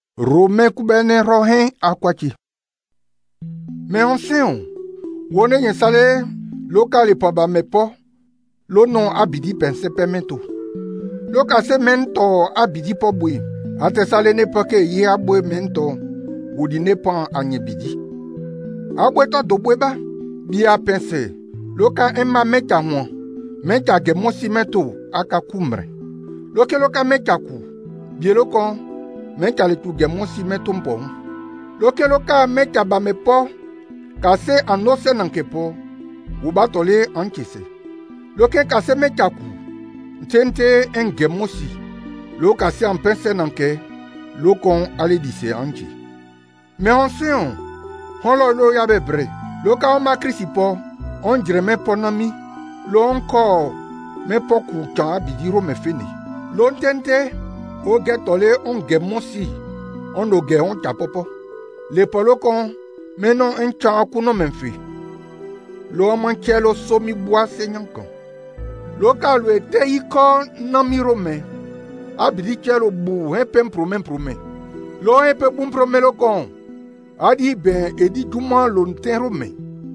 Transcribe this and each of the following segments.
Rome kubene rohen akwati. Mais ancien, wone yensale lokale paba mepo, lo non abidi pense pemento. Loka se mento abidi pobwe, ate sale ne pake ye abwe mento, wudi ne pan anye bidi. Abwe to dobweba, biya pense, loka emma mecha mwa, mecha ge mosi mento aka kumre. Loka mecha ku, biye lokon, mecha le tu ge mosi mento mpon. Loka mecha ba mepo, kase anose nankepo, ubatole anchise. Loke kase mecha ku, tente en ge mosi, lo kase en pense nanke, lokon ale dise anchi. Mais ancien, lo yabe bre, loka on ma krisipo, on dire me ponami, lo encore, me poku chan abidiro me fini. Lo tente, o getole on ge mosi, on o ge on chapopo. Le polokon, menon en chan akuno menfi. Lo manchelo somi bois senyankan. Loka lo ete iko namiro me. Abidi chelo bu hepe mprome. Lo hepe mprome lokon. Adi ben edi juma lo ntero me.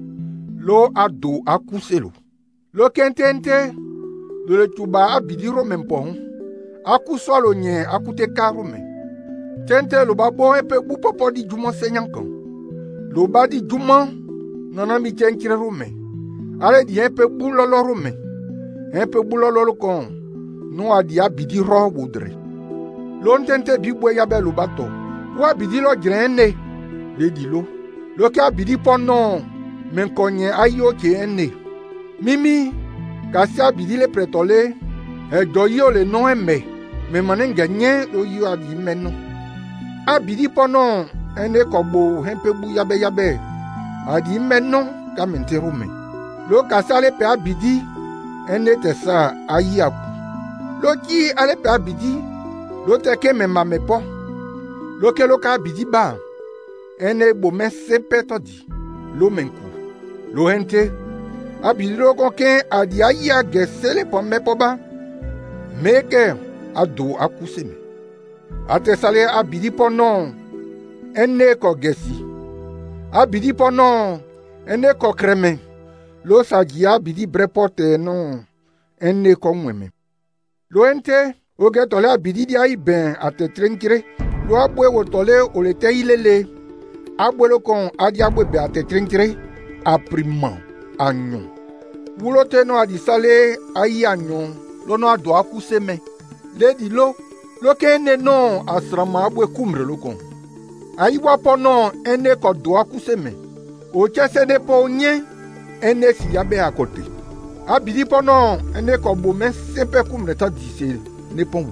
Lo ado akuselo. Lo kentente. Lo le tuba abidi rome mpon. Akuswa lo nye akute karome. Tente lo babo hepe bu popo di juma senyankan. Lo ba di juma nanami chenkire rome. Ale di hepe bu lolo rome. Hepe bu lolo kon. No adi abidi ro wudre. Lo ntente bibwe yabe lo bato. Wa abidi lo grene. Le di lo. Lo ke abidi ponon. Men konye ayo ke ene. Mimi. Kasi abidi le pretole. Do yo le no eme. Men manen genye lo yo adi meno. Abidi ponon. Ene kobo hempe bu yabe. Adi meno kamente rome. Lo kasale pe abidi. Ene tesa ayi aku. Lo ki ale pe abidi. Lo teke me mamepo. Lo ke lo ka abidi ba. Ene bo men sepe todi. Lo menku. Lo hente. Abidi lo konken adi ayi agesele po mepo ba. Meke ado akuseme. Ate sale abidi ponon. Ene ko gesi. Abidi ponon. Ene ko kreme. Lo saji abidi brepote non. Ene ko mweme. Lo ente. Oge tole abidi di ayi ben ate trenkire. Lo abwe wotole olete ilele. Abwe lo kon adi abwe be ate trenkire. Apriman. Anyon. Wulote no adi sale ayi anyon. Lo no ado akuseme. Ledi lo. Lo ke ene non asrama abwe kumre lo kon. Ayi wapo non ene ko do akuseme. O chese de po nye. Ene si yabe akote. Abidi po non ene ko bo men sepe kumre ta dise ne pon.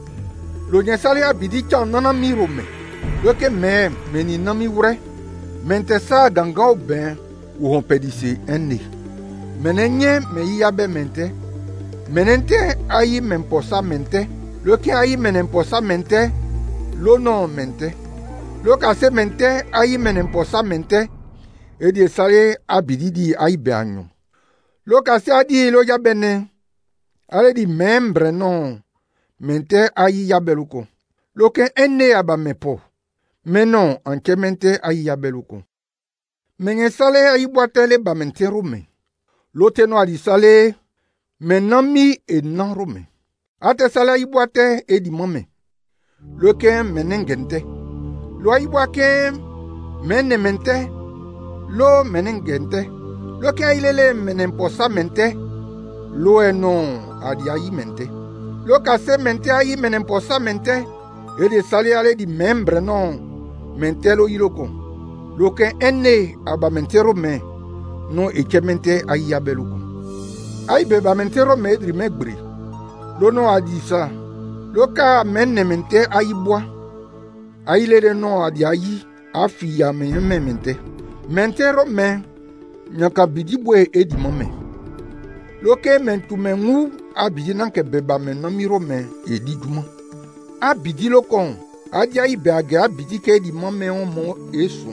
Lo nye sale abidi chan nana miro me. Lo ke meni nami wure. Mente sa ganga o ben ou rompe dise ene. Menenye me yabe mente. Menente ayi memposa mente. Lo ke ayi menemposa mente. Lo non mente. Lo kase mente ayi menemposa mente. E di sale abidi di ayi be anyo. Lo kase adi lo yabene. Ale di membre non. Mente ayi yabeluko. Lo ke ene aba mepo. Menon anke mente ayi yabeluko. Menge sale ayi boatele ba mente rome. Lo teno adi sale menami e nan rome. Ate sale ayi boate e di mame. Lo ke menengente. Lo ayi boake menemente. Lo menengente. Lo ke ailele menemposa mente. Lo eno adi ayi mente. Lo kase mente ayi menemposa mente. E de sale ale di membre non. Mente lo iloko. Lo ke ene aba mente rome. No eke mente ayi yabeluko. Ayi beba mente rome edri megbri. Lo no adi sa. Lo ka menemente ayi boa. Ayi lede no adi ayi. Afi ya mente. Mente rome. Nyaka bidi bwe edi mame. Loke mentu mengu abidi nanke beba menami rome edi juma. Abidi lokon. Adi ayi beage abidi ke edi mame omo esu.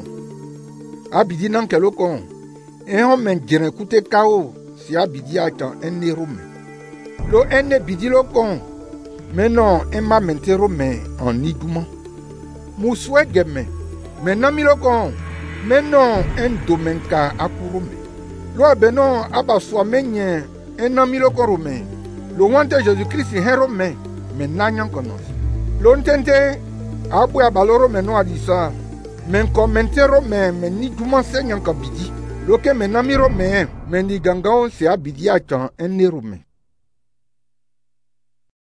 Abidi nanke lokon. Ehon men jere kute kao si abidi atan ene rome. Lo ene bidi lokon. Menon ema mente rome en iduma. musue geme, me namilo kon, me non en domenka akurume. Lo abeno abaswa menye en namilo kon rome. Lo wante Jésus-Christ hero me nanyan konos. Lo ntente abwe abaloro me no adisa. Men komentero me ni duman se nyanka bidi. Lo ke me namiro me ni gangao se abidi achan en nerume.